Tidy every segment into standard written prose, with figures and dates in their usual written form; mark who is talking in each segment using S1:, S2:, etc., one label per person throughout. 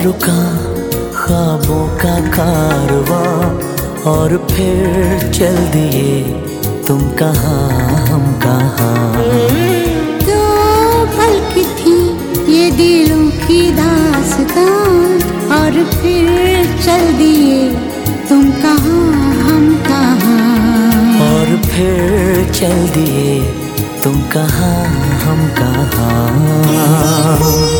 S1: रुका ख्वाबों का कारवां और फिर चल दिए तुम कहाँ हम कहाँ।
S2: दो पल की थी ये दिलों की दास्तां और फिर चल दिए तुम कहाँ हम कहाँ।
S1: और फिर चल दिए तुम कहाँ हम कहाँ।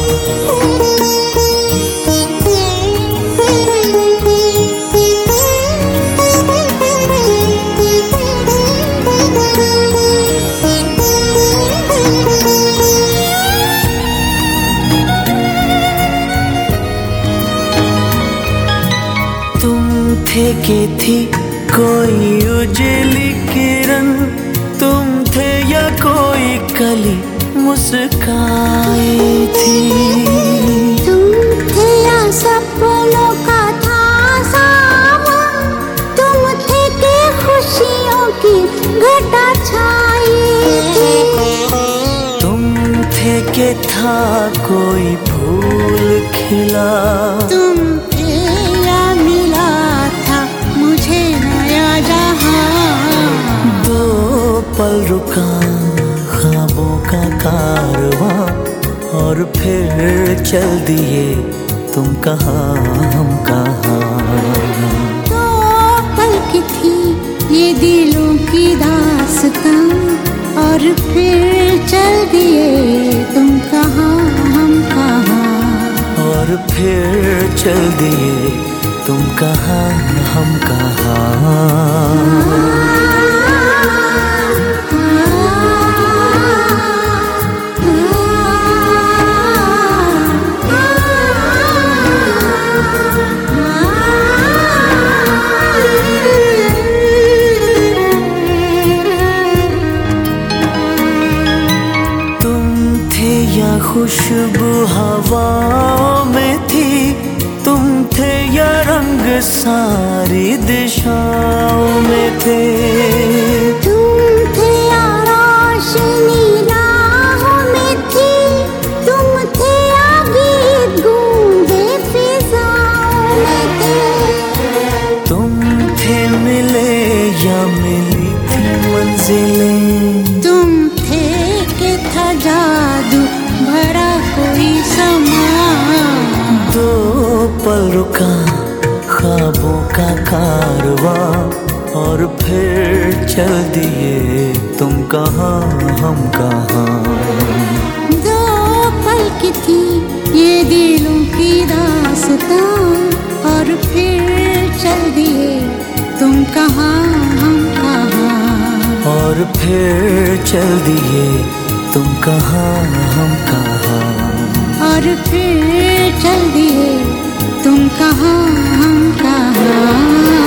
S1: थे कि थी कोई उजली किरण, तुम थे या कोई कली मुस्काई थी।
S2: तुम थे या सपनों का था सावन, तुम थे कि खुशियों की घटा छाई थी।
S1: तुम थे कि था कोई फूल खिला,
S2: तुम थे या मिला मुझे नया जहां।
S1: दो पल रुका ख्वाबों का कारवां और फिर चल दिए तुम कहाँ हम कहाँ।
S2: दो पल की थी ये दिलों की दास्तां और फिर चल दिए तुम कहाँ हम कहाँ।
S1: और फिर चल दिए तुम कहाँ हम कहाँ। तुम थे या खुशबू हवाओं में थी, तुम थे या रंग सारी दिशाओं में थे।
S2: तुम थे या रोशनी राहों में थी, तुम थे या गीत गूंजे फिजाओं में थे।
S1: तुम थे मिले या मिली थी मंजिलें,
S2: तुम थे कि था जादू भरा कोई समा।
S1: दो पल रुका ख्वाबों का कारवां और फिर चल दिए तुम कहाँ हम कहाँ।
S2: दो पल की थी ये दिलों की दास्तां और फिर चल दिए तुम कहाँ हम कहाँ।
S1: और फिर चल दिए तुम कहाँ हम कहाँ।
S2: और फिर चल दिए तुम कहाँ हम कहाँ।